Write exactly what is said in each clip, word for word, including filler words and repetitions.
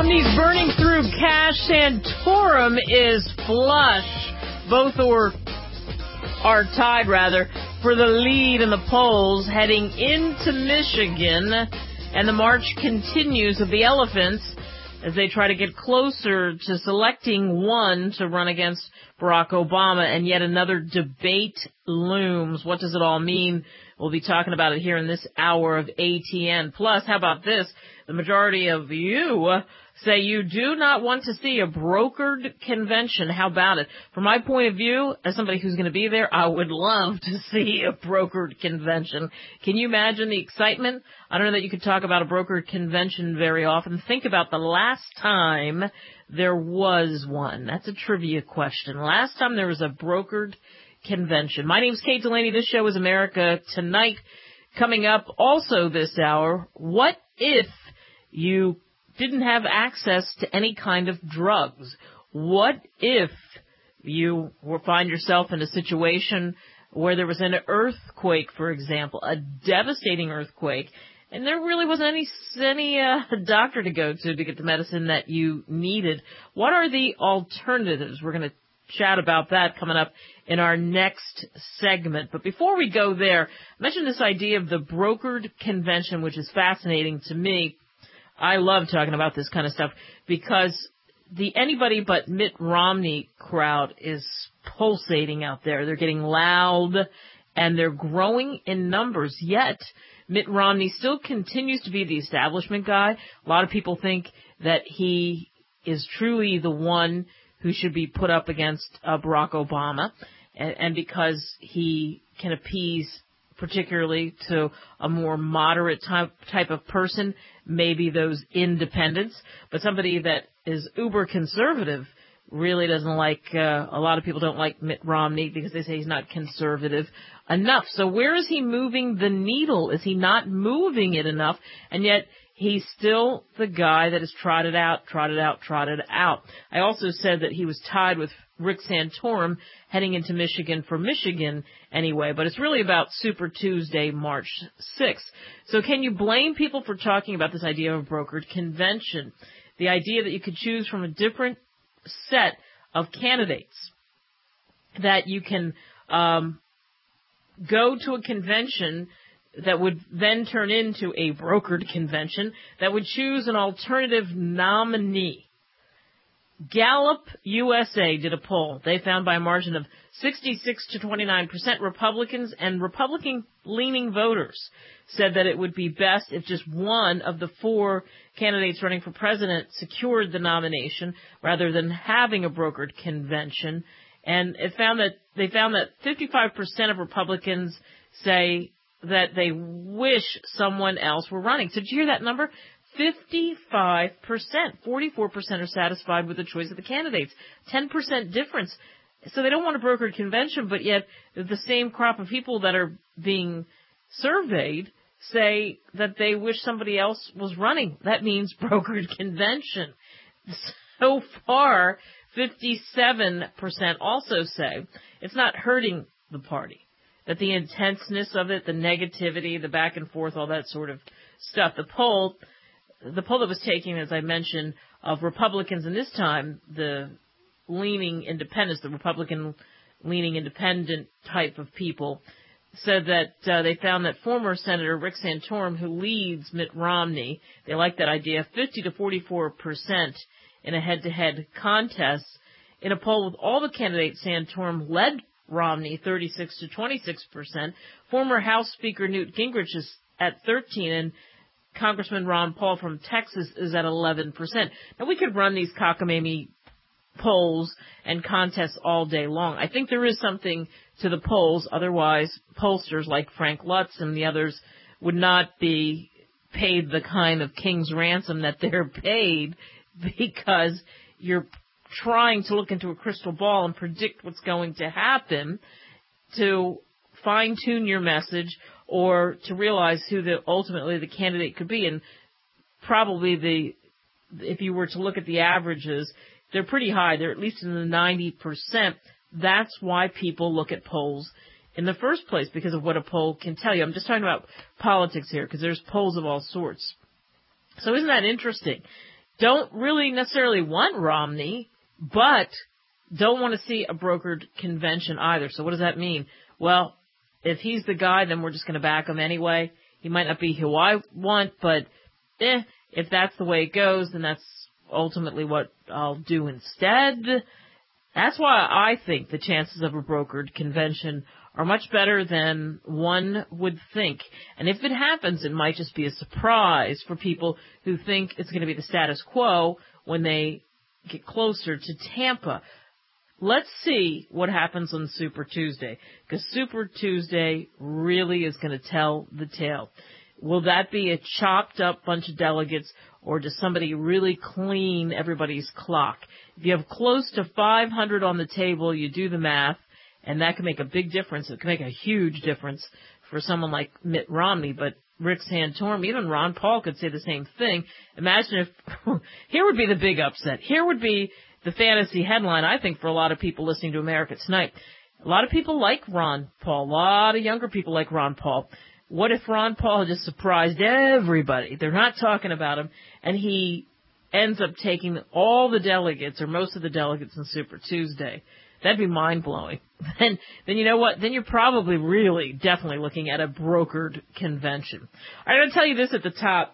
Romney's burning through cash. Santorum is flush. Both or are tied, rather, for the lead in the polls heading into Michigan. And the march continues of the elephants as they try to get closer to selecting one to run against Barack Obama. And yet another debate looms. What does it all mean? We'll be talking about it here in this hour of A T N. Plus, how about this? The majority of you say you do not want to see a brokered convention. How about it? From my point of view, as somebody who's going to be there, I would love to see a brokered convention. Can you imagine the excitement? I don't know that you could talk about a brokered convention very often. Think about the last time there was one. That's a trivia question. Last time there was a brokered convention. My name's Kate Delaney. This show is America Tonight. Coming up also this hour, what if you didn't have access to any kind of drugs? What if you were, find yourself in a situation where there was an earthquake, for example, a devastating earthquake, and there really wasn't any any uh, doctor to go to to get the medicine that you needed? What are the alternatives? We're going to chat about that coming up in our next segment. But before we go there, I mentioned this idea of the brokered convention, which is fascinating to me. I love talking about this kind of stuff because the anybody but Mitt Romney crowd is pulsating out there. They're getting loud and they're growing in numbers. Yet Mitt Romney still continues to be the establishment guy. A lot of people think that he is truly the one who should be put up against uh, Barack Obama, and, and because he can appease particularly to a more moderate type, type of person, maybe those independents, but somebody that is uber conservative really doesn't like, uh, a lot of people don't like Mitt Romney because they say he's not conservative enough. So where is he moving the needle? Is he not moving it enough? And yet he's still the guy that has trotted out, trotted out, trotted out. I also said that he was tied with Rick Santorum heading into Michigan for Michigan anyway, but it's really about Super Tuesday, March sixth. So can you blame people for talking about this idea of a brokered convention? The idea that you could choose from a different set of candidates, that you can um, go to a convention that would then turn into a brokered convention that would choose an alternative nominee. Gallup U S A did a poll. They found by a margin of sixty-six to twenty-nine percent Republicans and Republican-leaning voters said that it would be best if just one of the four candidates running for president secured the nomination rather than having a brokered convention. And it found that they found that fifty-five percent of Republicans say that they wish someone else were running. So did you hear that number? fifty-five percent. forty-four percent are satisfied with the choice of the candidates. ten percent difference. So they don't want a brokered convention, but yet the same crop of people that are being surveyed say that they wish somebody else was running. That means brokered convention. So far, fifty-seven percent also say it's not hurting the party, that the intenseness of it, the negativity, the back and forth, all that sort of stuff. The poll, the poll that was taken, as I mentioned, of Republicans, and this time the leaning independents, the Republican-leaning independent type of people, said that uh, they found that former Senator Rick Santorum, who leads Mitt Romney, they like that idea, fifty to forty-four percent in a head-to-head contest. In a poll with all the candidates, Santorum led Romney thirty-six to twenty-six percent. Former House Speaker Newt Gingrich is at thirteen, and Congressman Ron Paul from Texas is at eleven percent. Now, we could run these cockamamie polls and contests all day long. I think there is something to the polls. Otherwise, pollsters like Frank Lutz and the others would not be paid the kind of king's ransom that they're paid, because you're trying to look into a crystal ball and predict what's going to happen to fine-tune your message or to realize who the ultimately the candidate could be. And probably the, if you were to look at the averages, they're pretty high. They're at least in the ninety percent. That's why people look at polls in the first place, because of what a poll can tell you. I'm just talking about politics here, because there's polls of all sorts. So isn't that interesting? don't really necessarily want Romney, but don't want to see a brokered convention either. So what does that mean? Well, if he's the guy, then we're just going to back him anyway. He might not be who I want, but eh, if that's the way it goes, then that's ultimately what I'll do instead. That's why I think the chances of a brokered convention are much better than one would think. And if it happens, it might just be a surprise for people who think it's going to be the status quo when they get closer to Tampa. Let's see what happens on Super Tuesday, because Super Tuesday really is going to tell the tale. Will that be a chopped up bunch of delegates, or does somebody really clean everybody's clock? If you have close to five hundred on the table, you do the math, and that can make a big difference. It can make a huge difference for someone like Mitt Romney, but Rick Santorum, even Ron Paul could say the same thing. Imagine if, here would be the big upset. Here would be the fantasy headline, I think, for a lot of people listening to America Tonight. A lot of people like Ron Paul. A lot of younger people like Ron Paul. What if Ron Paul just surprised everybody? They're not talking about him, and he ends up taking all the delegates, or most of the delegates, in Super Tuesday. That'd be mind-blowing. Then, then you know what? Then you're probably really, definitely looking at a brokered convention. I'm going to tell you this at the top.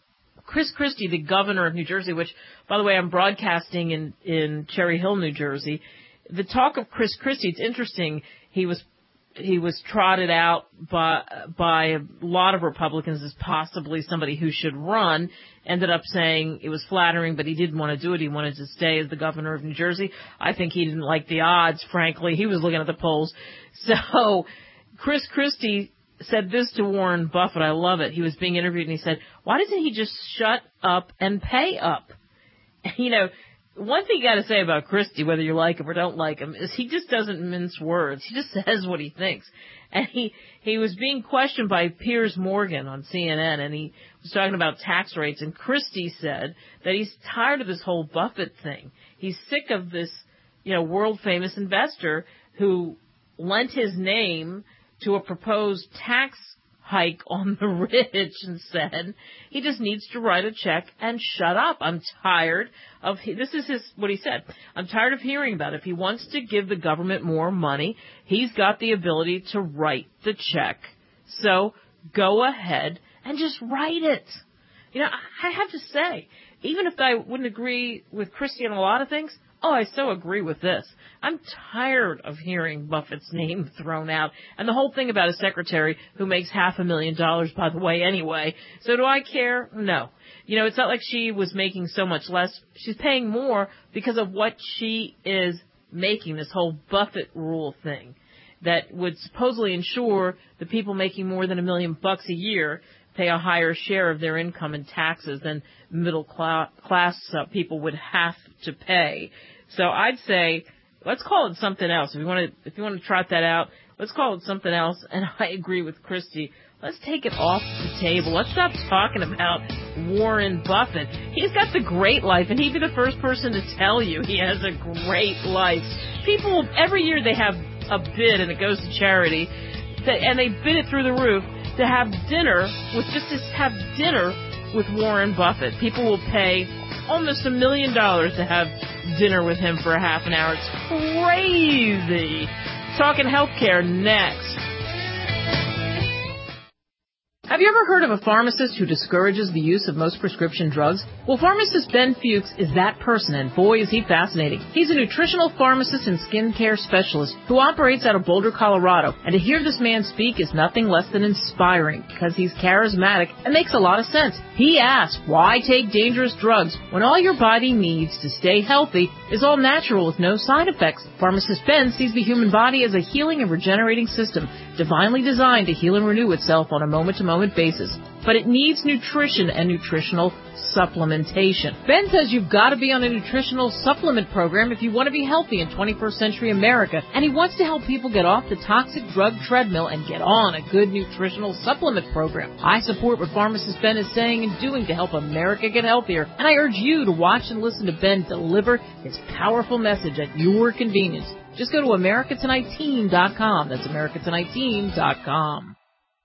Chris Christie, the governor of New Jersey, which, by the way, I'm broadcasting in, in Cherry Hill, New Jersey. The talk of Chris Christie, it's interesting. He was he was trotted out by by a lot of Republicans as possibly somebody who should run. Ended up saying it was flattering, but he didn't want to do it. He wanted to stay as the governor of New Jersey. I think he didn't like the odds, frankly. He was looking at the polls. So Chris Christie said this to Warren Buffett. I love it. He was being interviewed, and he said, why doesn't he just shut up and pay up? You know, one thing you got to say about Christie, whether you like him or don't like him, is he just doesn't mince words. He just says what he thinks. And he, he was being questioned by Piers Morgan on C N N, and he was talking about tax rates, and Christie said that he's tired of this whole Buffett thing. He's sick of this, you know, world-famous investor who lent his name to a proposed tax hike on the rich and said he just needs to write a check and shut up. I'm tired of, this is his, what he said, I'm tired of hearing about it. If he wants to give the government more money, he's got the ability to write the check. So go ahead and just write it. You know, I have to say, even if I wouldn't agree with Christie on a lot of things, oh, I so agree with this. I'm tired of hearing Buffett's name thrown out. And the whole thing about a secretary who makes half a million dollars, by the way, anyway. So do I care? No. You know, it's not like she was making so much less. She's paying more because of what she is making, this whole Buffett rule thing that would supposedly ensure the people making more than a million bucks a year pay a higher share of their income in taxes than middle class uh, people would have to pay. So I'd say, let's call it something else. If you want to, if you want to trot that out, let's call it something else. And I agree with Christie. Let's take it off the table. Let's stop talking about Warren Buffett. He's got the great life, and he'd be the first person to tell you he has a great life. People, every year they have a bid, and it goes to charity, and they bid it through the roof to have dinner with, just to have dinner with Warren Buffett. People will pay almost a million dollars to have dinner with him for a half an hour. It's crazy. Talking healthcare next. Have you ever heard of a pharmacist who discourages the use of most prescription drugs? Well, pharmacist Ben Fuchs is that person, and boy, is he fascinating. He's a nutritional pharmacist and skincare specialist who operates out of Boulder, Colorado. And to hear this man speak is nothing less than inspiring, because he's charismatic and makes a lot of sense. He asks, why take dangerous drugs when all your body needs to stay healthy is all natural with no side effects? Pharmacist Ben sees the human body as a healing and regenerating system, divinely designed to heal and renew itself on a moment-to-moment basis. But it needs nutrition and nutritional supplementation. Ben says you've got to be on a nutritional supplement program if you want to be healthy in twenty-first century America, and he wants to help people get off the toxic drug treadmill and get on a good nutritional supplement program. I support what pharmacist Ben is saying and doing to help America get healthier, and I urge you to watch and listen to Ben deliver his powerful message at your convenience. Just go to America Tonight Team dot com. That's America Tonight Team dot com.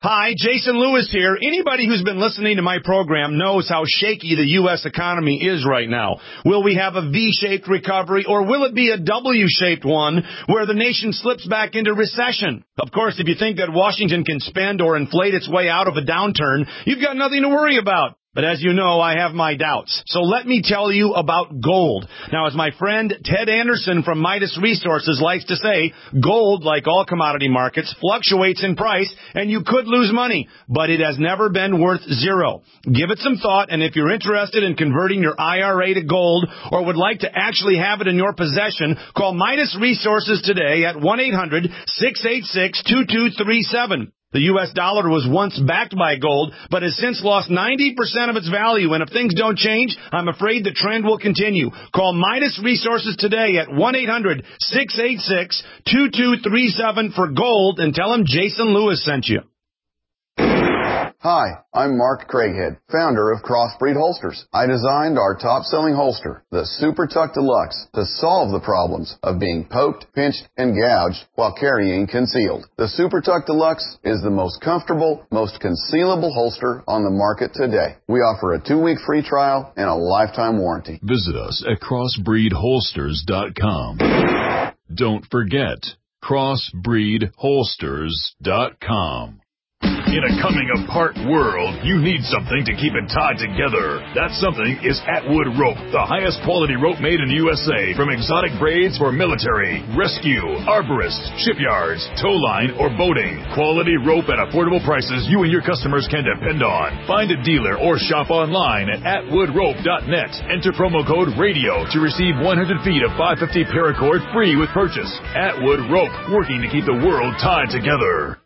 Hi, Jason Lewis here. Anybody who's been listening to my program knows how shaky the U S economy is right now. Will we have a V-shaped recovery, or will it be a W-shaped one where the nation slips back into recession? Of course, if you think that Washington can spend or inflate its way out of a downturn, you've got nothing to worry about. But as you know, I have my doubts. So let me tell you about gold. Now, as my friend Ted Anderson from Midas Resources likes to say, gold, like all commodity markets, fluctuates in price, and you could lose money, but it has never been worth zero. Give it some thought, and if you're interested in converting your I R A to gold or would like to actually have it in your possession, call Midas Resources today at one eight hundred, six eight six, two two three seven. The U S dollar was once backed by gold, but has since lost ninety percent of its value, and if things don't change, I'm afraid the trend will continue. Call Midas Resources today at one eight hundred, six eight six, two two three seven for gold and tell them Jason Lewis sent you. Hi, I'm Mark Craighead, founder of Crossbreed Holsters. I designed our top-selling holster, the Super Tuck Deluxe, to solve the problems of being poked, pinched, and gouged while carrying concealed. The Super Tuck Deluxe is the most comfortable, most concealable holster on the market today. We offer a two-week free trial and a lifetime warranty. Visit us at crossbreed holsters dot com. Don't forget, crossbreed holsters dot com. In a coming-apart world, you need something to keep it tied together. That something is Atwood Rope, the highest quality rope made in the U S A, from exotic braids for military, rescue, arborists, shipyards, tow line, or boating. Quality rope at affordable prices you and your customers can depend on. Find a dealer or shop online at atwood rope dot net. Enter promo code RADIO to receive one hundred feet of five fifty paracord free with purchase. Atwood Rope, working to keep the world tied together.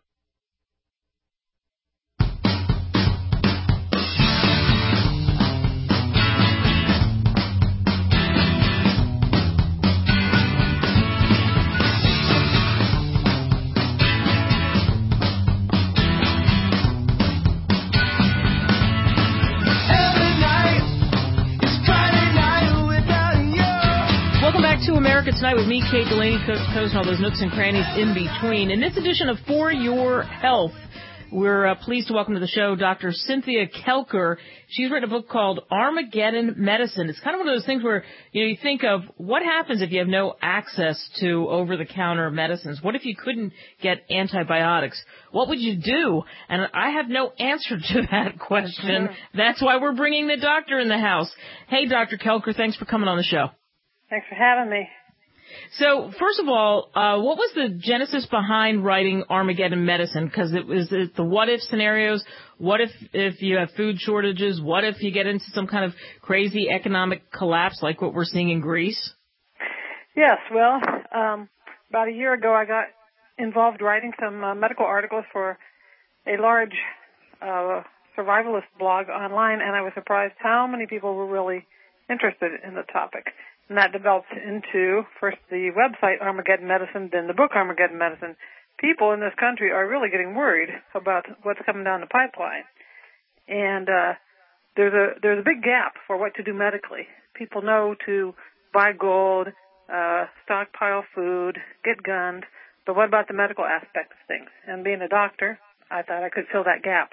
America Tonight with me, Kate Delaney, Coast to Coast, and all those nooks and crannies in between. In this edition of For Your Health, we're uh, pleased to welcome to the show Doctor Cynthia Kelker. She's written a book called Armageddon Medicine. It's kind of one of those things where, you know, you think of what happens if you have no access to over-the-counter medicines. What if you couldn't get antibiotics? What would you do? And I have no answer to that question. That's why we're bringing the doctor in the house. Hey, Doctor Kelker, thanks for coming on the show. Thanks for having me. So, first of all, uh, what was the genesis behind writing Armageddon Medicine? Because it was it the what-if scenarios. What if, if you have food shortages? What if you get into some kind of crazy economic collapse like what we're seeing in Greece? Yes, well, um, about a year ago I got involved writing some uh, medical articles for a large uh, survivalist blog online, and I was surprised how many people were really interested in the topic. And that developed into, first, the website Armageddon Medicine, then the book Armageddon Medicine. People in this country are really getting worried about what's coming down the pipeline. And uh, there's a there's a big gap for what to do medically. People know to buy gold, uh, stockpile food, get guns, but what about the medical aspect of things? And being a doctor, I thought I could fill that gap.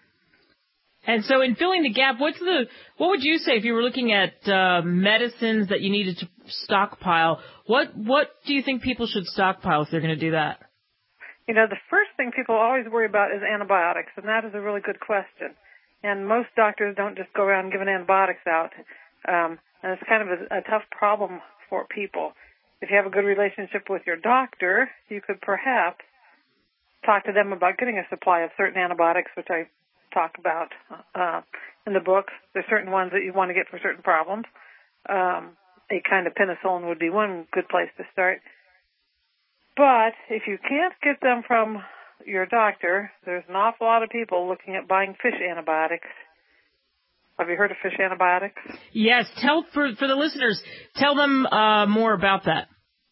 And so in filling the gap, what's the, what would you say if you were looking at uh, medicines that you needed to stockpile? What what do you think people should stockpile if they're going to do that? You know, the first thing people always worry about is antibiotics, and that is a really good question. And most doctors don't just go around giving antibiotics out. Um, and it's kind of a, a tough problem for people. If you have a good relationship with your doctor, you could perhaps talk to them about getting a supply of certain antibiotics, which I talk about uh, in the book. There's certain ones that you want to get for certain problems. Um, a kind of penicillin would be one good place to start. But if you can't get them from your doctor, there's an awful lot of people looking at buying fish antibiotics. Have you heard of fish antibiotics? Yes. Tell for for the listeners, tell them uh, more about that.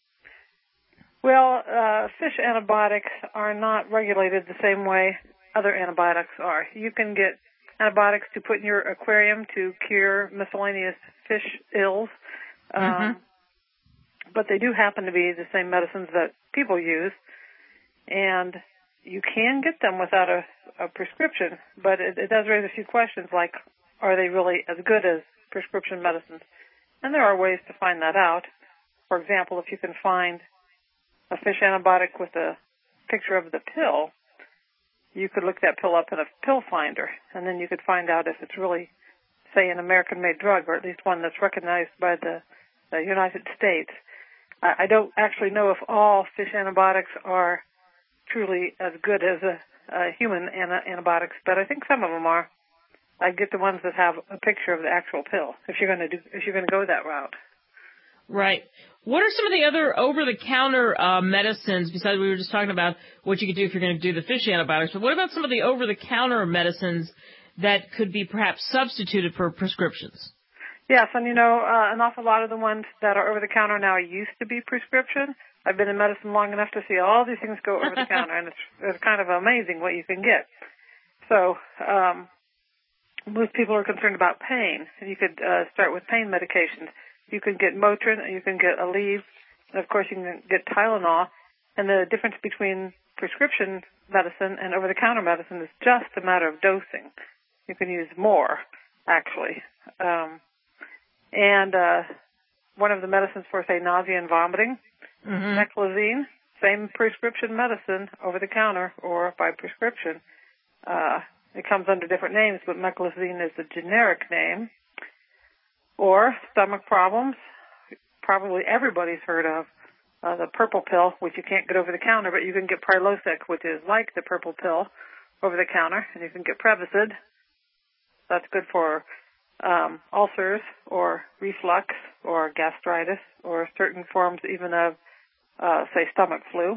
Well, uh, fish antibiotics are not regulated the same way other antibiotics are. You can get antibiotics to put in your aquarium to cure miscellaneous fish ills, um, mm-hmm. but they do happen to be the same medicines that people use, and you can get them without a, a prescription, but it, it does raise a few questions like, are they really as good as prescription medicines? And there are ways to find that out. For example, if you can find a fish antibiotic with a picture of the pill, you could look that pill up in a pill finder, and then you could find out if it's really, say, an American-made drug, or at least one that's recognized by the, the United States. I, I don't actually know if all fish antibiotics are truly as good as a, a human ana- antibiotics, but I think some of them are. I get the ones that have a picture of the actual pill, if you're going to do, if you're going to go that route. Right. What are some of the other over-the-counter uh, medicines, besides we were just talking about what you could do if you're going to do the fish antibiotics, but what about some of the over-the-counter medicines that could be perhaps substituted for prescriptions? Yes, and you know, uh, an awful lot of the ones that are over-the-counter now used to be prescription. I've been in medicine long enough to see all these things go over-the-counter, and it's, it's kind of amazing what you can get. So, um, most people are concerned about pain, and you could uh, start with pain medications. You can get Motrin, you can get Aleve, and of course you can get Tylenol. And the difference between prescription medicine and over-the-counter medicine is just a matter of dosing. You can use more, actually. Um, and uh, one of the medicines for, say, nausea and vomiting, mm-hmm. Meclizine, same prescription medicine, over-the-counter or by prescription. Uh, it comes under different names, but Meclizine is the generic name. Or stomach problems, probably everybody's heard of uh, the purple pill, which you can't get over the counter, but you can get Prilosec, which is like the purple pill, over the counter, and you can get Prevacid. That's good for um, ulcers or reflux or gastritis or certain forms even of, uh, say, stomach flu.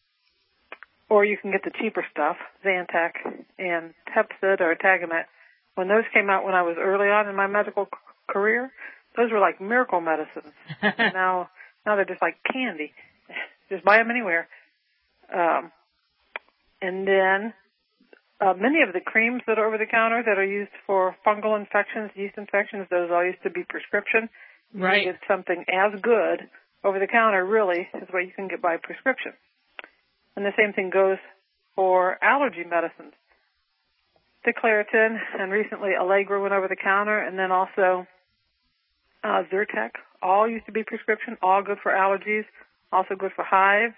Or you can get the cheaper stuff, Zantac and Pepcid or Tagamet. When those came out when I was early on in my medical career, those were like miracle medicines. now, now they're just like candy. Just buy them anywhere. Um, and then uh, many of the creams that are over the counter that are used for fungal infections, yeast infections, those all used to be prescription. Right. You get something as good over the counter, really, is what you can get by prescription. And the same thing goes for allergy medicines. Declaratin, and recently Allegra went over the counter, and then also uh, Zyrtec, all used to be prescription, all good for allergies, also good for hives.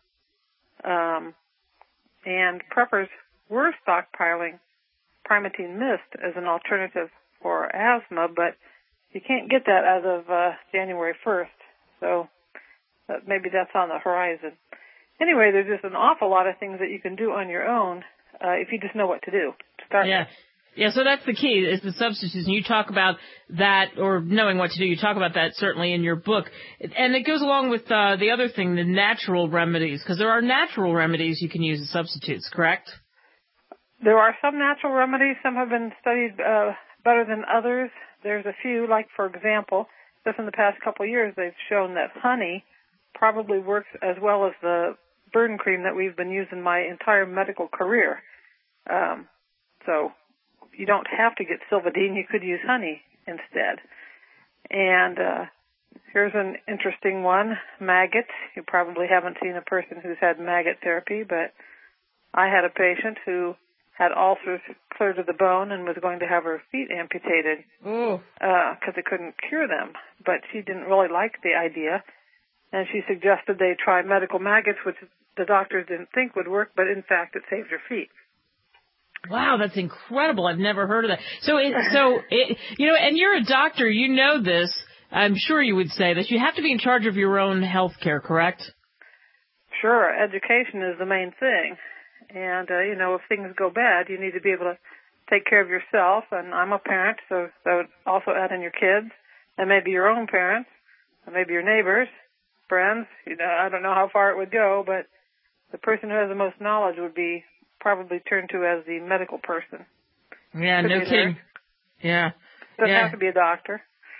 Um, and preppers were stockpiling Primatene Mist as an alternative for asthma, but you can't get that as of uh, January first, so that maybe that's on the horizon. Anyway, there's just an awful lot of things that you can do on your own uh, if you just know what to do to start yeah. with. Yeah, so that's the key, is the substitutes. And you talk about that, or knowing what to do, you talk about that certainly in your book. And it goes along with uh, the other thing, the natural remedies, because there are natural remedies you can use as substitutes, correct? There are some natural remedies. Some have been studied uh, better than others. There's a few, like, for example, just in the past couple of years, they've shown that honey probably works as well as the burn cream that we've been using my entire medical career. Um, so you don't have to get Silvadene. You could use honey instead. And uh, here's an interesting one, maggots. You probably haven't seen a person who's had maggot therapy, but I had a patient who had ulcers clear to the bone and was going to have her feet amputated because uh, it couldn't cure them. But she didn't really like the idea, and she suggested they try medical maggots, which the doctors didn't think would work, but in fact it saved her feet. Wow, that's incredible. I've never heard of that. So, it, so it, you know, and you're a doctor. You know this. I'm sure you would say this. You have to be in charge of your own health care, correct? Sure. Education is the main thing. And, uh, you know, if things go bad, you need to be able to take care of yourself. And I'm a parent, so that would also add in your kids and maybe your own parents and maybe your neighbors, friends. You know, I don't know how far it would go, but the person who has the most knowledge would be probably turned to as the medical person. Yeah, Could no kidding. Yeah. Doesn't yeah. have to be a doctor.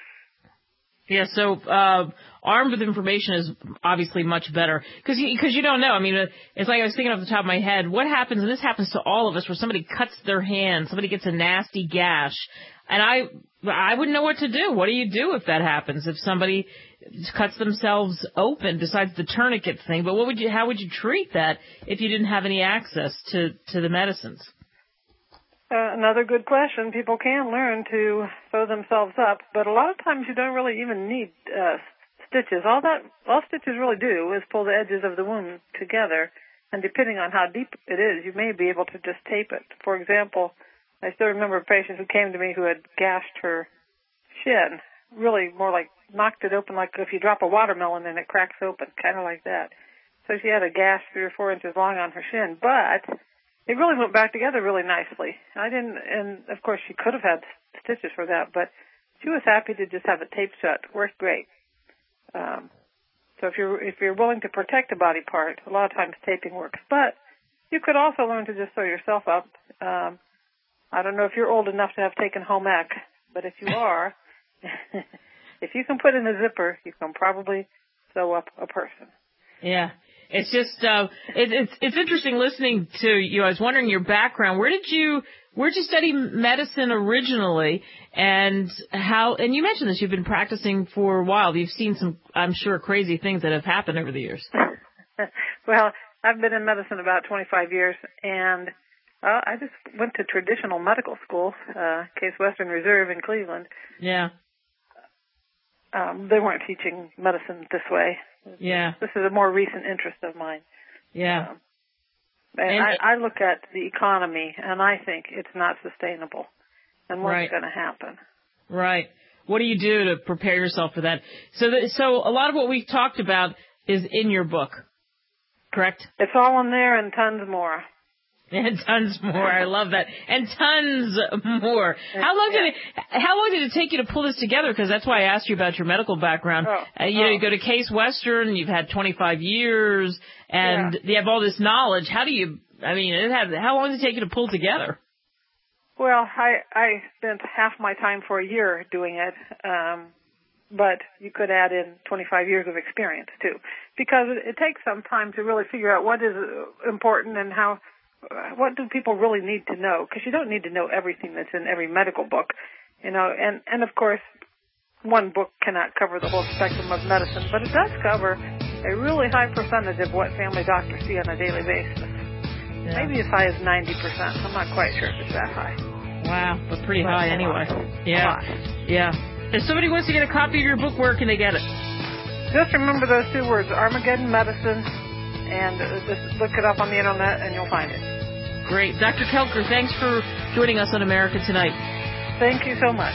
Yeah, so uh, armed with information is obviously much better because you, cause you don't know. I mean, it's like I was thinking off the top of my head, what happens, and this happens to all of us, where somebody cuts their hand, somebody gets a nasty gash, and I I wouldn't know what to do. What do you do if that happens? If somebody cuts themselves open, besides the tourniquet thing, but what would you? How would you treat that if you didn't have any access to, to the medicines? Uh, another good question. People can learn to sew themselves up, but a lot of times you don't really even need uh, stitches. All that all stitches really do is pull the edges of the wound together, and depending on how deep it is, you may be able to just tape it. For example, I still remember a patient who came to me who had gashed her shin, really more like knocked it open like if you drop a watermelon and it cracks open, kind of like that. So she had a gash three or four inches long on her shin, but it really went back together really nicely. I didn't, and of course she could have had stitches for that, but she was happy to just have it taped shut. Worked great. Um, so if you're if you're willing to protect a body part, a lot of times taping works. But you could also learn to just sew yourself up. Um, I don't know if you're old enough to have taken home ec, but if you are, if you can put in a zipper, you can probably sew up a person. Yeah. It's just, uh, it, it's, it's interesting listening to you. I was wondering your background. Where did you, where did you study medicine originally? And how, and you mentioned this, you've been practicing for a while. You've seen some, I'm sure, crazy things that have happened over the years. Well, I've been in medicine about twenty-five years, and uh, I just went to traditional medical school, uh, Case Western Reserve in Cleveland. Yeah. Um, they weren't teaching medicine this way. Yeah. This is a more recent interest of mine. Yeah. Um, and and I, I look at the economy, and I think it's not sustainable. And what's right. going to happen? Right. What do you do to prepare yourself for that? So, that, so a lot of what we've talked about is in your book, correct? It's all in there and tons more. And tons more. I love that. And tons more. How long did it, how long did it take you to pull this together? Because that's why I asked you about your medical background. Oh, uh, you oh. know, you go to Case Western, you've had twenty-five years, and yeah. you have all this knowledge. How do you, I mean, it had, how long did it take you to pull together? Well, I, I spent half my time for a year doing it, um, but you could add in twenty-five years of experience, too, because it, it takes some time to really figure out what is important and how, what do people really need to know? Because you don't need to know everything that's in every medical book, you know. And, and of course, one book cannot cover the whole spectrum of medicine, but it does cover a really high percentage of what family doctors see on a daily basis. Yeah. Maybe as high as ninety percent. I'm not quite sure if it's that high. Wow, but pretty but high anyway. Lot. Yeah, yeah. If somebody wants to get a copy of your book, where can they get it? Just remember those two words, Armageddon Medicine, and just look it up on the internet and you'll find it. Great. Doctor Kelker, thanks for joining us on America Tonight. Thank you so much.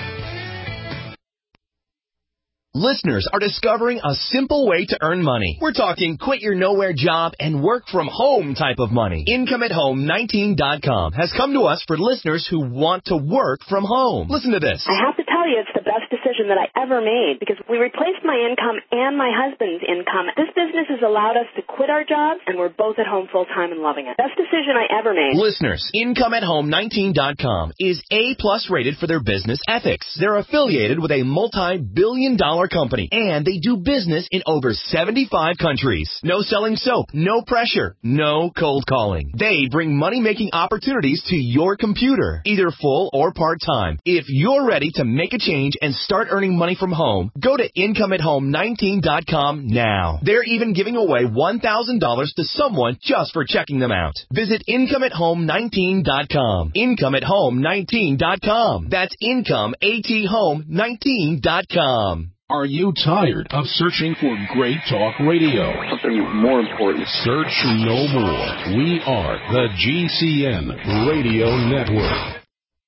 Listeners are discovering a simple way to earn money. We're talking quit your nowhere job and work from home type of money. income at home nineteen dot com has come to us for listeners who want to work from home. Listen to this. I have to tell you, it's the best decision that I ever made because we replaced my income and my husband's income. This business has allowed us to quit our jobs, and we're both at home full time and loving it. Best decision I ever made. Listeners, income at home nineteen dot com is A plus rated for their business ethics. They're affiliated with a multi-billion dollar company, and they do business in over seventy-five countries. No selling soap, no pressure, no cold calling. They bring money-making opportunities to your computer, either full or part-time. If you're ready to make a change and start earning money from home, go to income at home nineteen dot com now. They're even giving away one thousand dollars to someone just for checking them out. Visit income at home nineteen dot com. income at home nineteen dot com. That's income at home nineteen dot com. Are you tired of searching for great talk radio? Something more important. Search no more. We are the G C N Radio Network.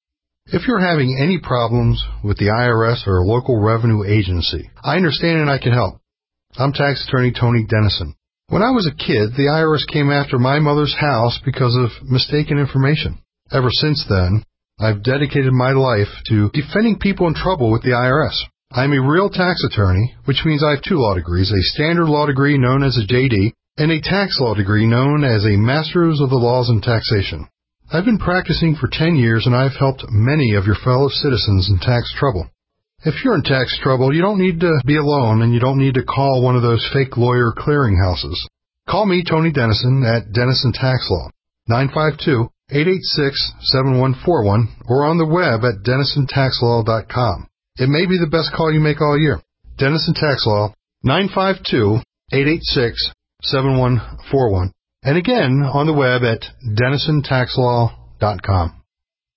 If you're having any problems with the I R S or a local revenue agency, I understand and I can help. I'm tax attorney Tony Dennison. When I was a kid, the I R S came after my mother's house because of mistaken information. Ever since then, I've dedicated my life to defending people in trouble with the I R S. I'm a real tax attorney, which means I have two law degrees, a standard law degree known as a J D, and a tax law degree known as a Master's of the Laws in Taxation. I've been practicing for ten years, and I've helped many of your fellow citizens in tax trouble. If you're in tax trouble, you don't need to be alone, and you don't need to call one of those fake lawyer clearinghouses. Call me, Tony Dennison, at Dennison Tax Law, nine five two, eight eight six, seven one four one, or on the web at dennison tax law dot com. It may be the best call you make all year. Dennison Tax Law, nine five two, eight eight six, seven one four one. And again, on the web at dennison tax law dot com.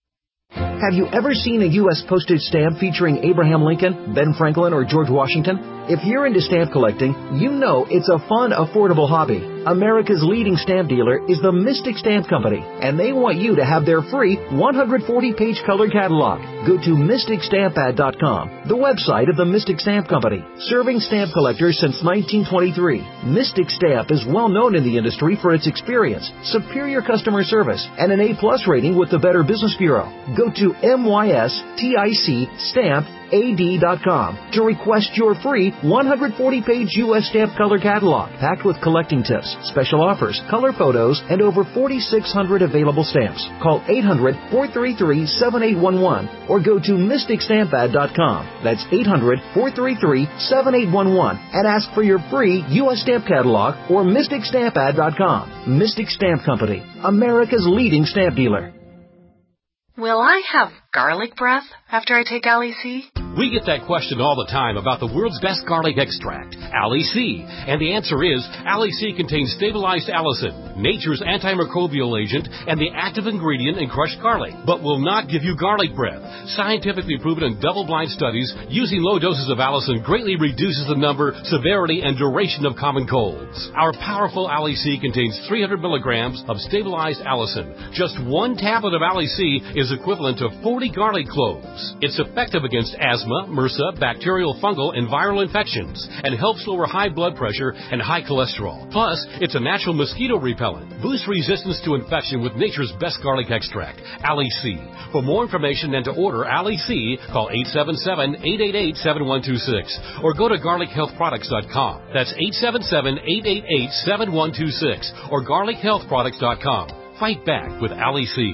Have you ever seen a U S postage stamp featuring Abraham Lincoln, Ben Franklin, or George Washington? If you're into stamp collecting, you know it's a fun, affordable hobby. America's leading stamp dealer is the Mystic Stamp Company, and they want you to have their free one hundred forty page color catalog. Go to mystic stamp ad dot com, the website of the Mystic Stamp Company, serving stamp collectors since nineteen twenty-three. Mystic Stamp is well known in the industry for its experience, superior customer service, and an A plus rating with the Better Business Bureau. Go to mystic stamp A D dot com to request your free one hundred forty page U S stamp color catalog, packed with collecting tips, special offers, color photos, and over forty-six hundred available stamps. Call eight hundred, four three three, seven eight one one or go to mystic stamp ad dot com. That's eight hundred, four three three, seven eight one one and ask for your free U S stamp catalog or mystic stamp ad dot com. Mystic Stamp Company, America's leading stamp dealer. Will I have garlic breath after I take Ali C? We get that question all the time about the world's best garlic extract, Ali C. And the answer is, Ali C contains stabilized allicin, nature's antimicrobial agent, and the active ingredient in crushed garlic, but will not give you garlic breath. Scientifically proven in double-blind studies, using low doses of allicin greatly reduces the number, severity, and duration of common colds. Our powerful Ali C contains three hundred milligrams of stabilized allicin. Just one tablet of Ali C is equivalent to forty garlic cloves. It's effective against asthma, MRSA, bacterial, fungal, and viral infections, and helps lower high blood pressure and high cholesterol. Plus, it's a natural mosquito repellent. Boost resistance to infection with nature's best garlic extract, Ali C. For more information and to order Ali C, call eight seven seven, eight eight eight, seven one two six or go to garlic health products dot com. That's eight seven seven, eight eight eight, seven one two six or garlic health products dot com. Fight back with Ali C.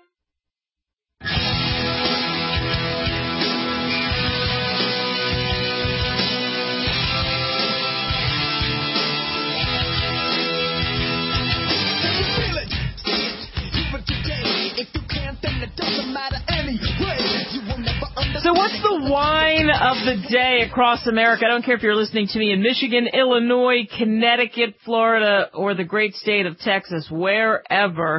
So what's the wine of the day across America? I don't care if you're listening to me in Michigan, Illinois, Connecticut, Florida, or the great state of Texas, wherever.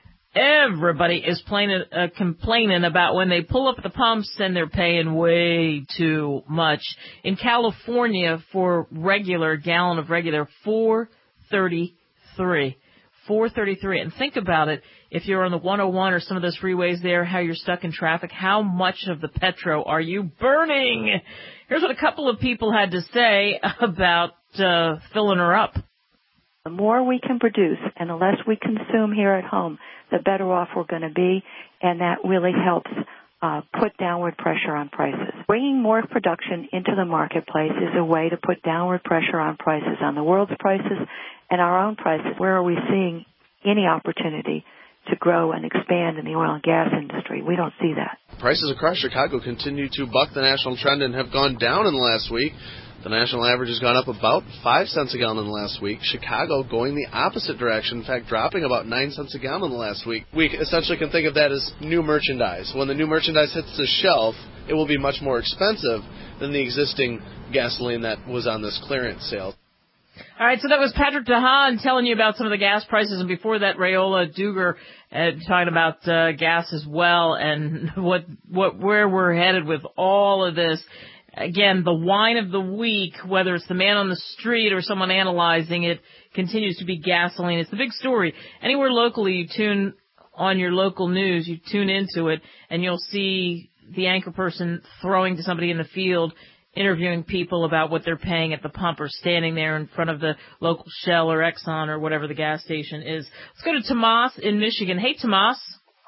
Everybody is playing, uh, complaining about when they pull up at the pumps and they're paying way too much. In California, for regular, gallon of regular, four thirty-three. four thirty-three. And think about it. If you're on the one oh one or some of those freeways there, how you're stuck in traffic, how much of the petro are you burning? Here's what a couple of people had to say about uh, filling her up. The more we can produce and the less we consume here at home, the better off we're going to be, and that really helps uh, put downward pressure on prices. Bringing more production into the marketplace is a way to put downward pressure on prices, on the world's prices and our own prices. Where are we seeing any opportunity to grow and expand in the oil and gas industry? We don't see that. Prices across Chicago continue to buck the national trend and have gone down in the last week. The national average has gone up about five cents a gallon in the last week. Chicago going the opposite direction, in fact, dropping about nine cents a gallon in the last week. We essentially can think of that as new merchandise. When the new merchandise hits the shelf, it will be much more expensive than the existing gasoline that was on this clearance sale. All right, so that was Patrick DeHaan telling you about some of the gas prices, and before that, Rayola Duger uh, talking about uh, gas as well, and what what where we're headed with all of this. Again, the wine of the week, whether it's the man on the street or someone analyzing it, continues to be gasoline. It's the big story. Anywhere locally, you tune on your local news, you tune into it, and you'll see the anchor person throwing to somebody in the field, interviewing people about what they're paying at the pump, or standing there in front of the local Shell or Exxon or whatever the gas station is. Let's go to Tomas in Michigan. Hey, Tomas.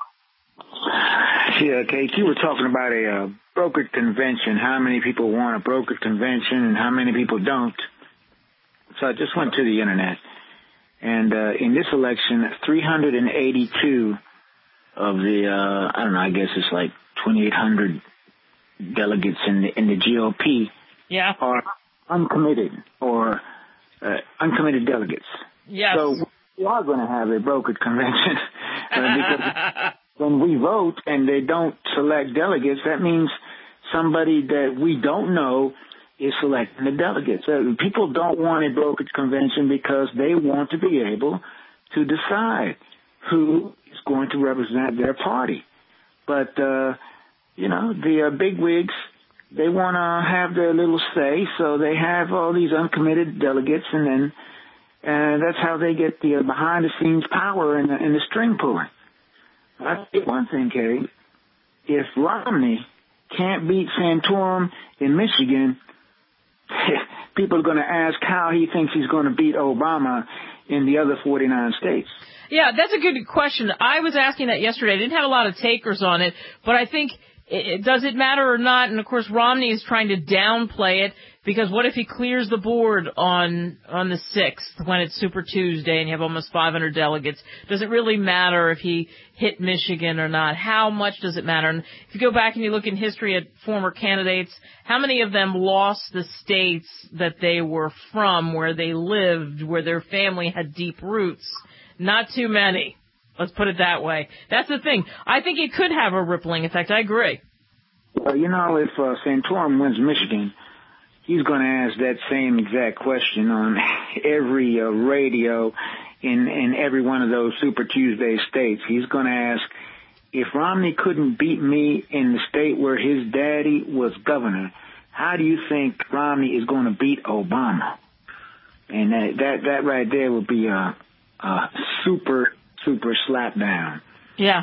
Yeah, Kate, you were talking about a uh, brokered convention, how many people want a brokered convention and how many people don't. So I just went to the Internet. And uh, in this election, three hundred eighty-two of the, uh, I don't know, I guess it's like twenty-eight hundred delegates in the, in the G O P yeah. are uncommitted or uh, uncommitted delegates. Yes. So we are going to have a brokered convention uh, because when we vote and they don't select delegates, that means somebody that we don't know is selecting the delegates. Uh, people don't want a brokered convention because they want to be able to decide who is going to represent their party. But, uh, you know, the uh, bigwigs, they want to have their little say, so they have all these uncommitted delegates, and then uh, that's how they get the uh, behind-the-scenes power and the, and the string pulling. I'll tell you one thing, Kerry. If Romney can't beat Santorum in Michigan, people are going to ask how he thinks he's going to beat Obama in the other forty-nine states. Yeah, that's a good question. I was asking that yesterday. I didn't have a lot of takers on it, but I think, it, does it matter or not? And, of course, Romney is trying to downplay it, because what if he clears the board on on the sixth, when it's Super Tuesday and you have almost five hundred delegates? Does it really matter if he hit Michigan or not? How much does it matter? And if you go back and you look in history at former candidates, how many of them lost the states that they were from, where they lived, where their family had deep roots? Not too many. Let's put it that way. That's the thing. I think it could have a rippling effect. I agree. Well, you know, if uh, Santorum wins Michigan, he's going to ask that same exact question on every uh, radio in, in every one of those Super Tuesday states. He's going to ask, if Romney couldn't beat me in the state where his daddy was governor, how do you think Romney is going to beat Obama? And that, that, that right there would be a, a super, super slap down. Yeah.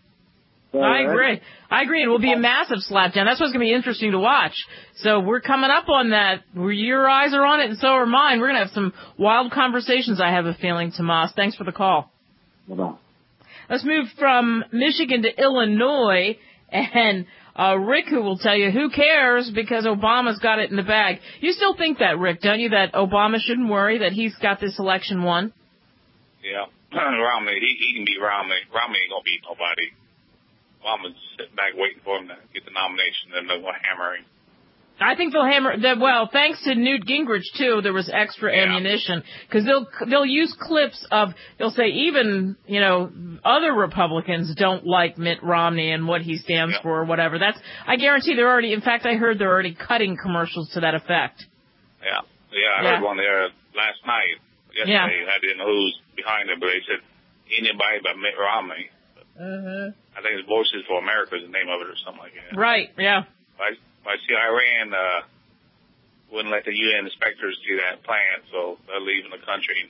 Well, I agree. I agree. It will be a massive slapdown. That's what's going to be interesting to watch. So we're coming up on that. Your eyes are on it, and so are mine. We're going to have some wild conversations, I have a feeling, Tomas. Thanks for the call. Bye-bye. Let's move from Michigan to Illinois, and uh, Rick, who will tell you who cares because Obama's got it in the bag. You still think that, Rick, don't you, that Obama shouldn't worry, that he's got this election won? Yeah. Romney, he, he can beat Romney. Romney ain't going to beat nobody. Obama's sitting back waiting for him to get the nomination, and they're going to hammer him. I think they'll hammer that. Well, thanks to Newt Gingrich too, there was extra yeah. ammunition, because they'll they'll use clips of, they'll say even you know other Republicans don't like Mitt Romney and what he stands yeah. for or whatever. That's I guarantee they're already. In fact, I heard they're already cutting commercials to that effect. Yeah, yeah, I yeah. heard one there last night. Yesterday, yeah. I didn't know who's behind it, but they said anybody but Mitt Romney. Mm-hmm. I think it's Voices for America is the name of it or something like that. Right, yeah. I, I see Iran uh, wouldn't let the U N inspectors do that plant, so they're leaving the country.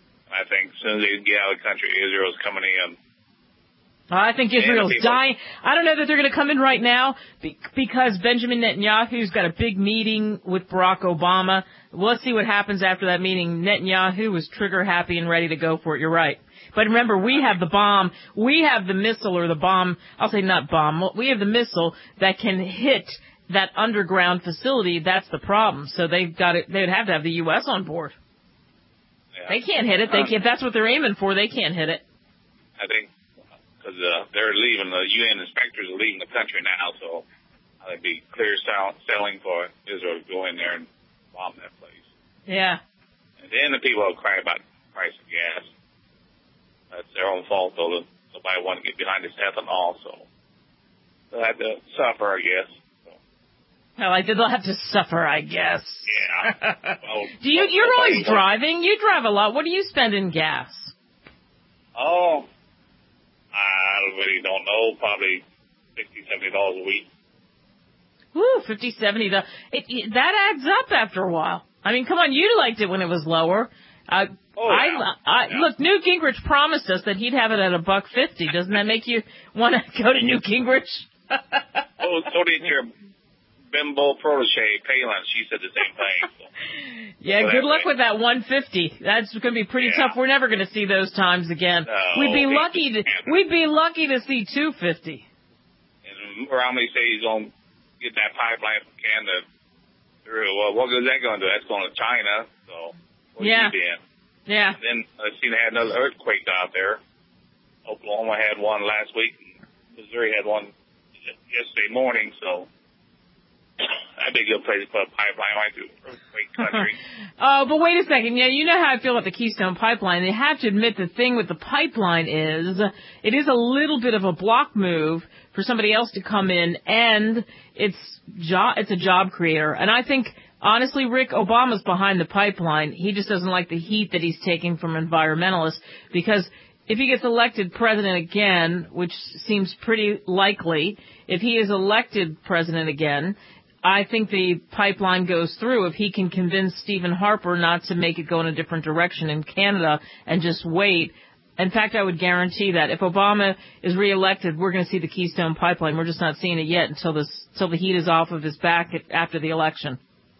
I think as soon as they get out of the country, Israel's coming in. I think Israel's dying. I don't know that they're going to come in right now because Benjamin Netanyahu's got a big meeting with Barack Obama. Let's see what happens after that meeting. Netanyahu was trigger happy and ready to go for it. You're right. But remember, we have the bomb, we have the missile or the bomb, I'll say not bomb, we have the missile that can hit that underground facility. That's the problem. So they've got it, they'd have to have the U S on board. Yeah. They can't hit it. They can, if that's what they're aiming for, they can't hit it. I think because uh, they're leaving, the U N inspectors are leaving the country now, so it'd be clear selling for Israel to go in there and bomb that place. Yeah. And then the people will cry about the price of gas. That's their own fault, though. Nobody want to get behind this ethanol, so they'll have to suffer, I guess. So. Well, I did. They'll have to suffer, I guess. Yeah. Well, do you? You're always driving. You drive a lot. What do you spend in gas? Oh, I really don't know. Probably sixty, seventy dollars a week. Woo, fifty, seventy dollars. It, it, that adds up after a while. I mean, come on. You liked it when it was lower. Uh, Oh, I, yeah. I, yeah. Look, Newt Gingrich promised us that he'd have it at a buck fifty. Doesn't that make you want to go to Newt Gingrich? oh, so did your bimbo protege, Palin. She said the same thing. So. Yeah, so good luck way. with that one fifty. That's going to be pretty yeah. tough. We're never going to see those times again. No, we'd be lucky to we'd be lucky to see two fifty. And Romney says he's going to get that pipeline from Canada through. Well, what good's that going to do? That's going to China. So what yeah. are you doing? Yeah. And then I seen they had another earthquake out there. Oklahoma had one last week. Missouri had one yesterday morning. So that'd be a good place to put a pipeline right through earthquake country. Oh, but wait a second. Yeah, you know how I feel about the Keystone Pipeline. They have to admit the thing with the pipeline is it is a little bit of a block move for somebody else to come in, and it's job it's a job creator. And I think. Honestly, Rick, Obama's behind the pipeline. He just doesn't like the heat that he's taking from environmentalists because if he gets elected president again, which seems pretty likely, if he is elected president again, I think the pipeline goes through if he can convince Stephen Harper not to make it go in a different direction in Canada and just wait. In fact, I would guarantee that if Obama is reelected, we're going to see the Keystone Pipeline. We're just not seeing it yet until this, until the heat is off of his back at, after the election.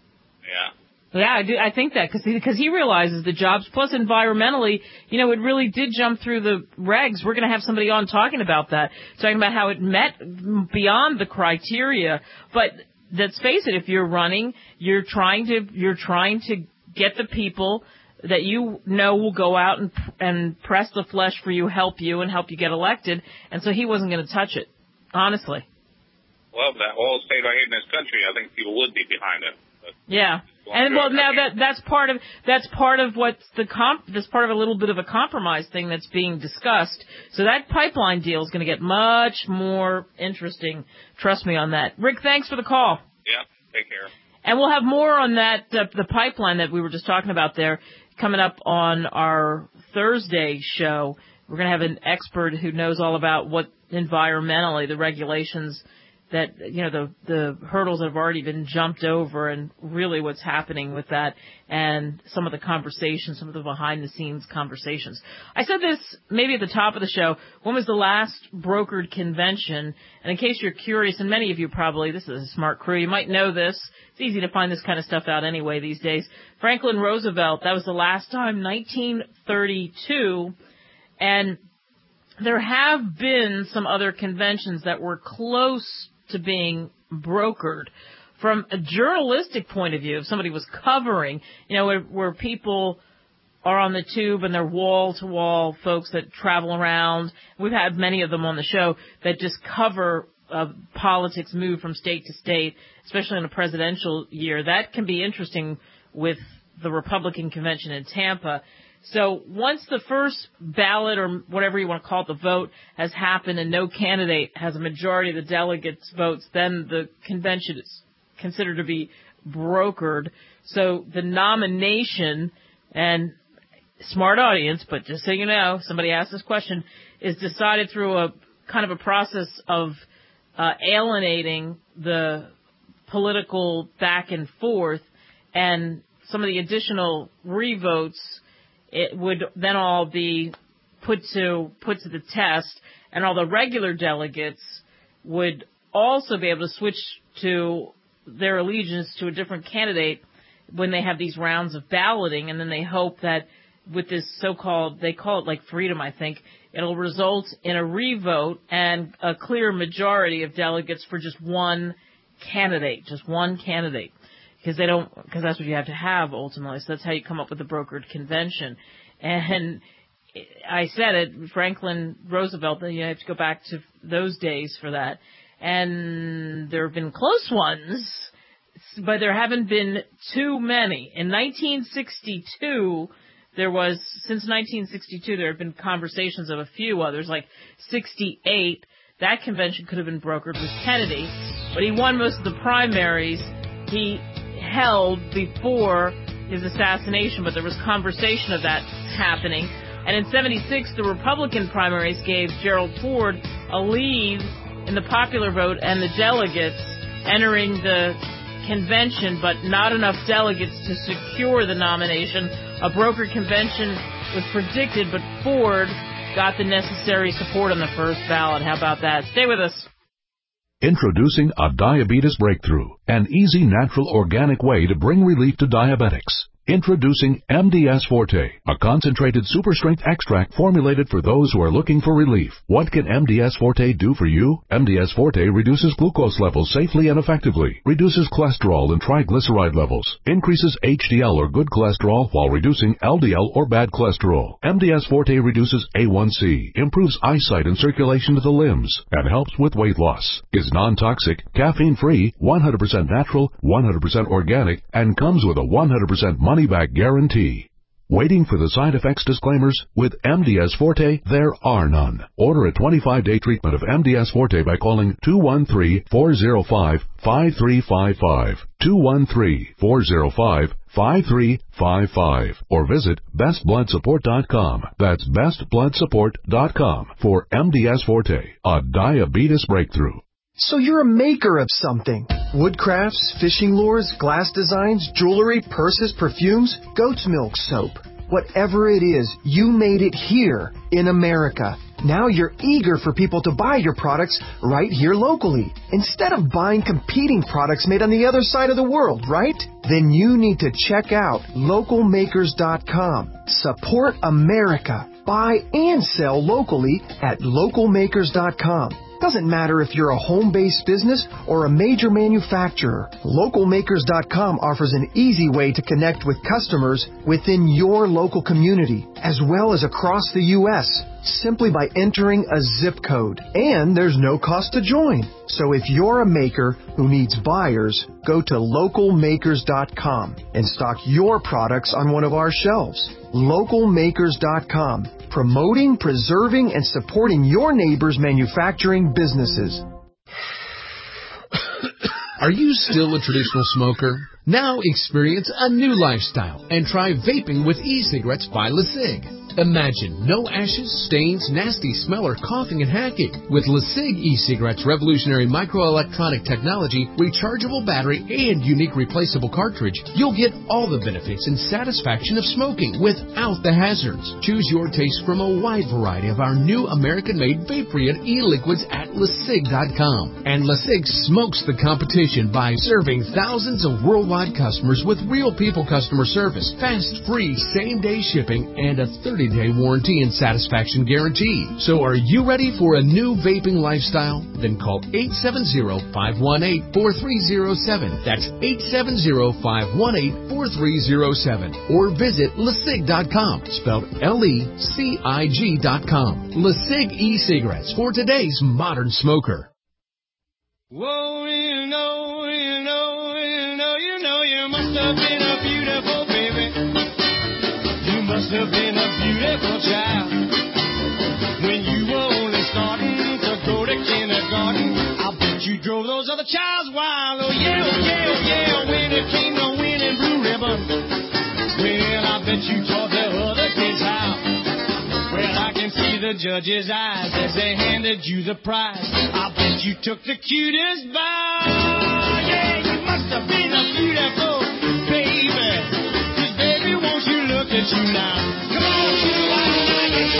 Yeah. Yeah, I do. I think that because he, because he realizes the jobs, plus environmentally, you know, it really did jump through the regs. We're going to have somebody on talking about that, talking about how it met beyond the criteria. But let's face it, if you're running, you're trying to you're trying to get the people that you know will go out and and press the flesh for you, help you, and help you get elected. And so he wasn't going to touch it, honestly. Well, that oil state right here in this country, I think people would be behind it. But yeah, and well, now that that's part of that's part of what's the comp. That's part of a little bit of a compromise thing that's being discussed. So that pipeline deal is going to get much more interesting. Trust me on that. Rick, thanks for the call. Yeah, take care. And we'll have more on that uh, the pipeline that we were just talking about there. Coming up on our Thursday show, we're going to have an expert who knows all about what environmentally the regulations that, you know, the, the hurdles that have already been jumped over and really what's happening with that and some of the conversations, some of the behind-the-scenes conversations. I said this maybe at the top of the show. When was the last brokered convention? And in case you're curious, and many of you probably, this is a smart crew, you might know this. It's easy to find this kind of stuff out anyway these days. Franklin Roosevelt, that was the last time, nineteen thirty-two, and there have been some other conventions that were close to being brokered. From a journalistic point of view, if somebody was covering, you know, where, where people are on the tube and they're wall-to-wall folks that travel around. We've had many of them on the show that just cover uh, politics move from state to state, especially in a presidential year. That can be interesting with the Republican convention in Tampa. So once the first ballot or whatever you want to call it, the vote, has happened and no candidate has a majority of the delegates' votes, then the convention is considered to be brokered. So the nomination, and smart audience, but just so you know, somebody asked this question, is decided through a kind of a process of uh, alienating the political back and forth, and some of the additional revotes, it would then all be put to put to the test, and all the regular delegates would also be able to switch to their allegiance to a different candidate when they have these rounds of balloting, and then they hope that with this so-called, they call it like freedom, I think, it'll result in a revote and a clear majority of delegates for just one candidate, just one candidate. Because they don't, because that's what you have to have ultimately. So that's how you come up with the brokered convention. And I said it, Franklin Roosevelt, you have to go back to those days for that. And there have been close ones, but there haven't been too many. In nineteen sixty-two, there was, since nineteen sixty-two, there have been conversations of a few others, like sixty-eight. That convention could have been brokered with Kennedy, but he won most of the primaries he held before his assassination, but there was conversation of that happening. And in seventy-six, the Republican primaries gave Gerald Ford a lead in the popular vote and the delegates entering the convention, but not enough delegates to secure the nomination. A brokered convention was predicted, but Ford got the necessary support on the first ballot. How about that? Stay with us. Introducing a diabetes breakthrough, an easy, natural, organic way to bring relief to diabetics. Introducing M D S Forte, a concentrated super-strength extract formulated for those who are looking for relief. What can M D S Forte do for you? M D S Forte reduces glucose levels safely and effectively, reduces cholesterol and triglyceride levels, increases H D L or good cholesterol while reducing L D L or bad cholesterol. M D S Forte reduces A one C, improves eyesight and circulation to the limbs, and helps with weight loss. Is non-toxic, caffeine-free, one hundred percent natural, one hundred percent organic, and comes with a one hundred percent money money-back guarantee. Waiting for the side effects disclaimers? With M D S Forte, there are none. Order a twenty-five day treatment of M D S Forte by calling two one three, four zero five, five three five five, two one three, four zero five, five three five five, or visit best blood support dot com. That's best blood support dot com for M D S Forte, a diabetes breakthrough. So you're a maker of something. Wood crafts, fishing lures, glass designs, jewelry, purses, perfumes, goat's milk soap. Whatever it is, you made it here in America. Now you're eager for people to buy your products right here locally, instead of buying competing products made on the other side of the world, right? Then you need to check out local makers dot com. Support America. Buy and sell locally at local makers dot com. Doesn't matter if you're a home-based business or a major manufacturer. local makers dot com offers an easy way to connect with customers within your local community, as well as across the U S, simply by entering a zip code. And there's no cost to join. So if you're a maker who needs buyers, go to local makers dot com and stock your products on one of our shelves. local makers dot com. Promoting, preserving, and supporting your neighbor's manufacturing businesses. Are you still a traditional smoker? Now experience a new lifestyle and try vaping with e-cigarettes by LeSig. Imagine no ashes, stains, nasty smell, or coughing and hacking. With LeSig e-cigarettes' revolutionary microelectronic technology, rechargeable battery, and unique replaceable cartridge, you'll get all the benefits and satisfaction of smoking without the hazards. Choose your taste from a wide variety of our new American-made Vaporeon e-liquids at LeSig dot com. And LeSig smokes the competition by serving thousands of worldwide customers with real people customer service, fast, free, same-day shipping, and a thirty day warranty and satisfaction guarantee. So are you ready for a new vaping lifestyle? Then call eight seven zero, five one eight, four three zero seven. That's eight seven zero, five one eight, four three zero seven. Or visit LeSig dot com, spelled L E C I G dot com. LeSig e-cigarettes for today's modern smoker. Whoa, you know, you know, you know, you know, you must have been a beautiful baby. You must have been a beautiful child. When you were only starting to go to kindergarten, I bet you drove those other childs wild. Oh yeah, oh yeah, oh yeah, when it came to winning blue ribbon. Well, I bet you taught the other kids how. Well, I can see the judge's eyes as they handed you the prize. I bet you took the cutest bow. Yeah, you must have been a beautiful baby. 'Cause baby, won't you look at you now? Come on, you like it.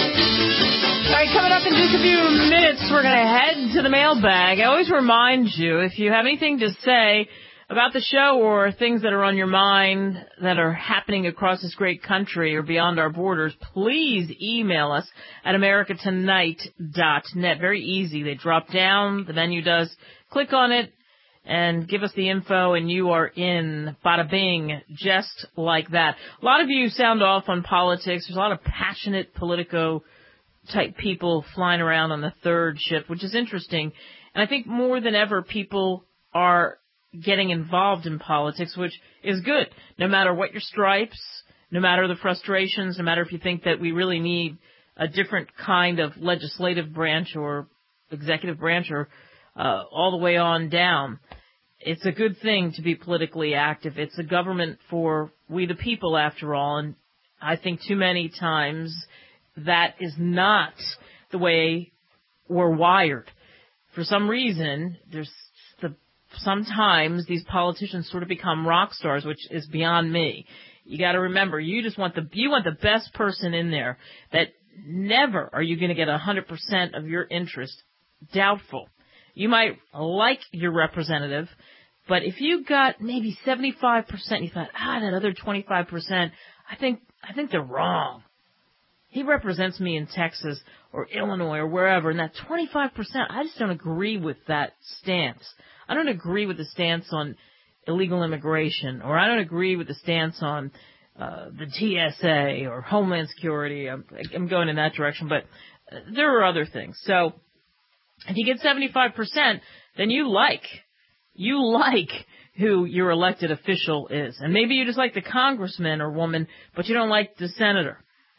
All right, coming up in just a few minutes, we're going to head to the mailbag. I always remind you, if you have anything to say about the show or things that are on your mind that are happening across this great country or beyond our borders, please email us at america tonight dot net. Very easy. They drop down. The menu does. Click on it and give us the info, and you are in. Bada bing. Just like that. A lot of you sound off on politics. There's a lot of passionate Politico-type people flying around on the third ship, which is interesting. And I think more than ever, people are getting involved in politics, which is good. No matter what your stripes, no matter the frustrations, no matter if you think that we really need a different kind of legislative branch or executive branch or uh, all the way on down, it's a good thing to be politically active. It's a government for we the people, after all, and I think too many times that is not the way we're wired. For some reason, there's sometimes these politicians sort of become rock stars, which is beyond me. You got to remember, you just want the you want the best person in there. That never are you going to get one hundred percent of your interest. Doubtful. You might like your representative, but if you got maybe seventy-five percent, you thought, ah, that other twenty-five percent, I think I think they're wrong. He represents me in Texas or Illinois or wherever, and that twenty-five percent, I just don't agree with that stance. I don't agree with the stance on illegal immigration, or I don't agree with the stance on uh, the T S A or Homeland Security. I'm, I'm going in that direction, but uh, there are other things. So if you get seventy-five percent, then you like, you like who your elected official is. And maybe you just like the congressman or woman, but you don't like the senator.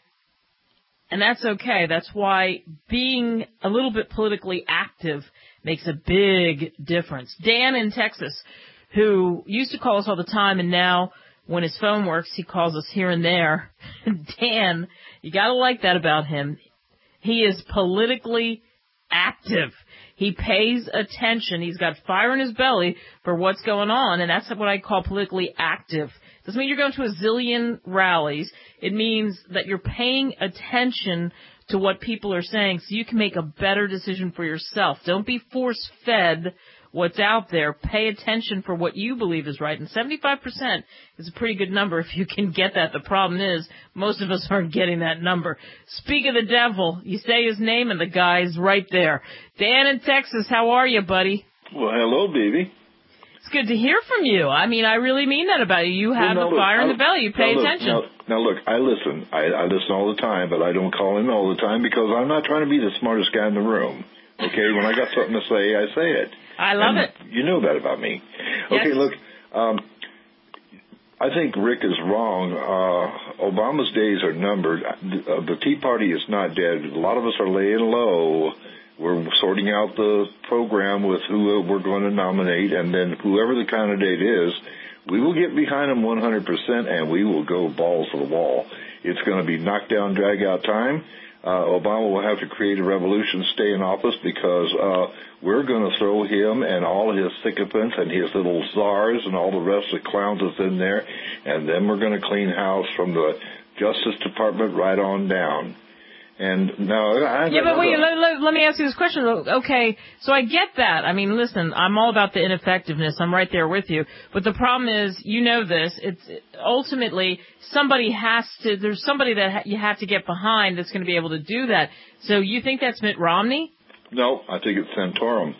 And that's okay. That's why being a little bit politically active makes a big difference. Dan in Texas, who used to call us all the time, and now when his phone works, he calls us here and there. Dan, you gotta like that about him. He is politically active. He pays attention. He's got fire in his belly for what's going on, and that's what I call politically active. Doesn't mean you're going to a zillion rallies. It means that you're paying attention to what people are saying so you can make a better decision for yourself. Don't be force-fed what's out there. Pay attention for what you believe is right. And seventy-five percent is a pretty good number if you can get that. The problem is most of us aren't getting that number. Speak of the devil, you say his name and the guy's right there. Dan in Texas, how are you, buddy? Well, hello, baby. It's good to hear from you. I mean, I really mean that about you. You have well, the fire look, in the belly. You pay now, look, attention. Now, now, look, I listen. I, I listen all the time, but I don't call in all the time because I'm not trying to be the smartest guy in the room. Okay? When I got something to say, I say it. I love and it. You know that about me. Yes. Okay, look, um, I think Rick is wrong. Uh, Obama's days are numbered. The, the Tea Party is not dead. A lot of us are laying low. We're sorting out the program with who we're going to nominate, and then whoever the candidate is, we will get behind them one hundred percent, and we will go balls to the wall. It's going to be knockdown, drag-out time. Uh, Obama will have to create a revolution, stay in office, because uh, we're going to throw him and all his sycophants and his little czars and all the rest of the clowns that's in there, and then we're going to clean house from the Justice Department right on down. And now, I yeah, but wait, let, let, let me ask you this question. Okay, so I get that. I mean, listen, I'm all about the ineffectiveness. I'm right there with you. But the problem is, you know this, it's ultimately somebody has to, there's somebody that ha- you have to get behind that's going to be able to do that. So you think that's Mitt Romney? No, I think it's Santorum.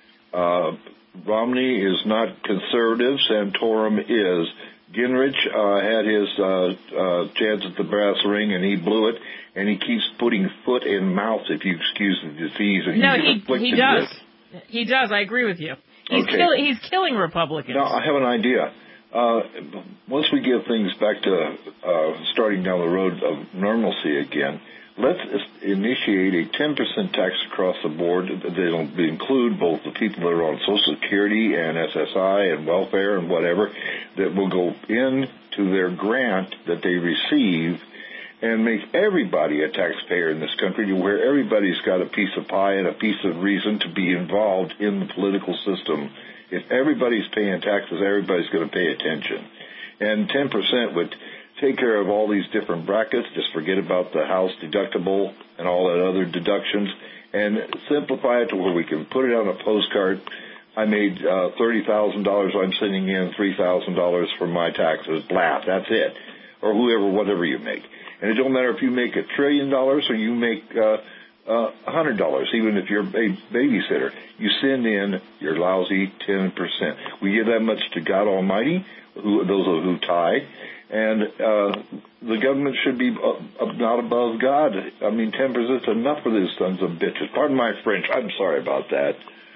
Uh, Romney is not conservative. Santorum is. Gingrich uh, had his uh, uh, chance at the brass ring, and he blew it. And he keeps putting foot in mouth, if you excuse the disease. And no, he, he, he does. With. He does. I agree with you. He's, okay. kill, he's killing Republicans. Now, I have an idea. Uh, once we get things back to uh, starting down the road of normalcy again, let's initiate a ten percent tax across the board. They'll include both the people that are on Social Security and S S I and welfare and whatever that will go into their grant that they receive, and make everybody a taxpayer in this country, to where everybody's got a piece of pie and a piece of reason to be involved in the political system. If everybody's paying taxes, everybody's going to pay attention. And ten percent would take care of all these different brackets. Just forget about the house deductible and all that other deductions, and simplify it to where we can put it on a postcard. I made uh, thirty thousand dollars. I'm sending in three thousand dollars for my taxes. Blah, that's it. Or whoever, whatever you make. And it don't matter if you make a trillion dollars or you make uh, uh, a hundred dollars, even if you're a babysitter. You send in your lousy ten percent. We give that much to God Almighty, who, those who tie, and uh, the government should be uh, not above God. I mean, ten percent is enough for these sons of bitches. Pardon my French. I'm sorry about that.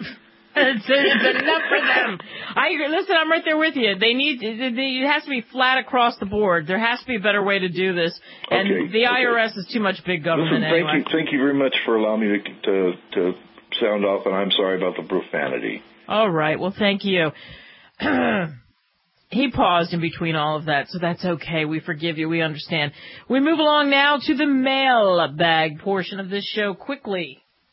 It's, it's enough for them. I listen. I'm right there with you. They need. It has to be flat across the board. There has to be a better way to do this. And okay, the I R S okay. is too much big government. Listen, anyway. Thank you. Thank you very much for allowing me to, to to sound off. And I'm sorry about the profanity. All right. Well, thank you. He paused in between all of that, so that's okay. We forgive you. We understand. We move along now to the mailbag portion of this show quickly.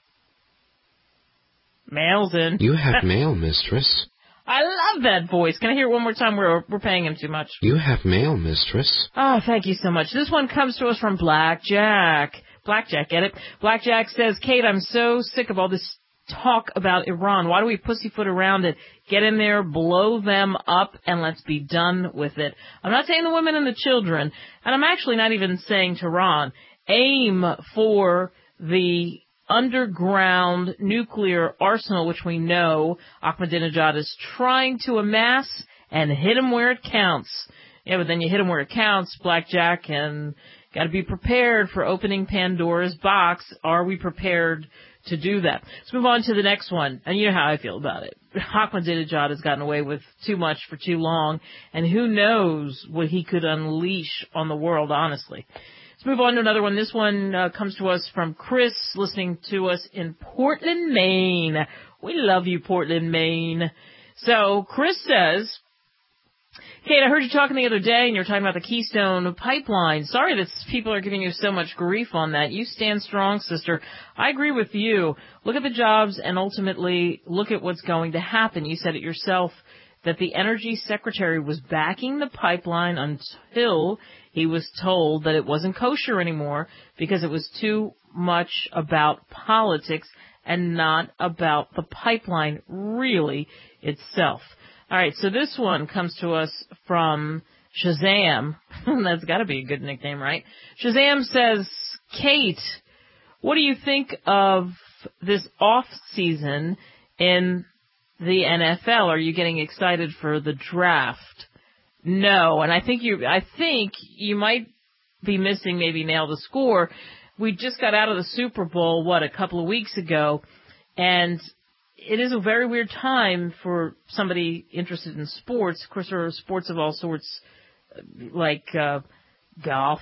Mail's in. You have mail, mistress. I love that voice. Can I hear it one more time? We're, we're paying him too much. You have mail, mistress. Oh, thank you so much. This one comes to us from Blackjack. Blackjack, get it? Blackjack says, Kate, I'm so sick of all this talk about Iran. Why do we pussyfoot around it? Get in there, blow them up, and let's be done with it. I'm not saying the women and the children, and I'm actually not even saying Tehran. Aim for the underground nuclear arsenal, which we know Ahmadinejad is trying to amass, and hit him where it counts. Yeah, but then you hit him where it counts, Blackjack, and got to be prepared for opening Pandora's box. Are we prepared to do that. Let's move on to the next one. And you know how I feel about it. Ahmadinejad has gotten away with too much for too long, and who knows what he could unleash on the world, honestly. Let's move on to another one. This one uh, comes to us from Chris, listening to us in Portland, Maine. We love you, Portland, Maine. So Chris says, Kate, I heard you talking the other day, and you were talking about the Keystone Pipeline. Sorry that people are giving you so much grief on that. You stand strong, sister. I agree with you. Look at the jobs and ultimately look at what's going to happen. You said it yourself that the Energy Secretary was backing the pipeline until he was told that it wasn't kosher anymore because it was too much about politics and not about the pipeline really itself. All right, so this one comes to us from Shazam. That's got to be a good nickname, right? Shazam says, Kate, what do you think of this off season in the N F L? Are you getting excited for the draft? No, and I think you I think you might be missing maybe Nail the Score. We just got out of the Super Bowl, what, a couple of weeks ago, and it is a very weird time for somebody interested in sports. Of course, there are sports of all sorts, like uh, golf,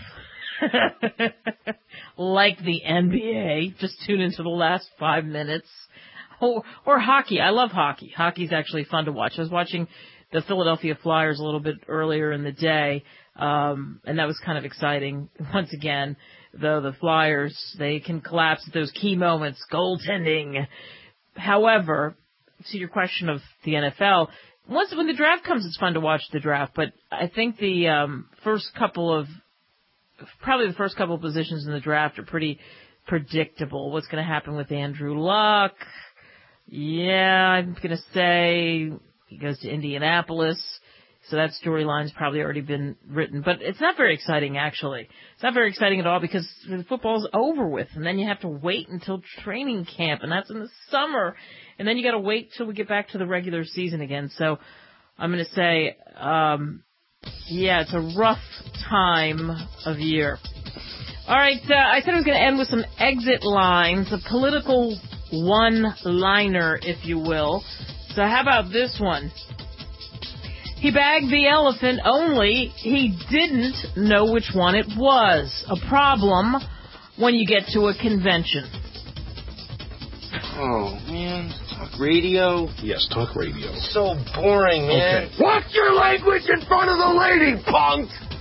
like the N B A. Just tune into the last five minutes. Or, or hockey. I love hockey. Hockey's actually fun to watch. I was watching the Philadelphia Flyers a little bit earlier in the day, um, and that was kind of exciting. Once again, though, the Flyers, they can collapse at those key moments, goaltending. However, to your question of the N F L, once when the draft comes, it's fun to watch the draft. But I think the um, first couple of, probably the first couple of positions in the draft are pretty predictable. What's going to happen with Andrew Luck? Yeah, I'm going to say he goes to Indianapolis. So that storyline's probably already been written. But it's not very exciting, actually. It's not very exciting at all because the football's over with. And then you have to wait until training camp. And that's in the summer. And then you got to wait till we get back to the regular season again. So I'm going to say, um, yeah, it's a rough time of year. All right, uh, I said I was going to end with some exit lines, a political one-liner, if you will. So how about this one? He bagged the elephant, only he didn't know which one it was. A problem when you get to a convention. Oh, man. Talk radio? Yes, talk radio. So boring, man. Okay. Watch your language in front of the lady, punk!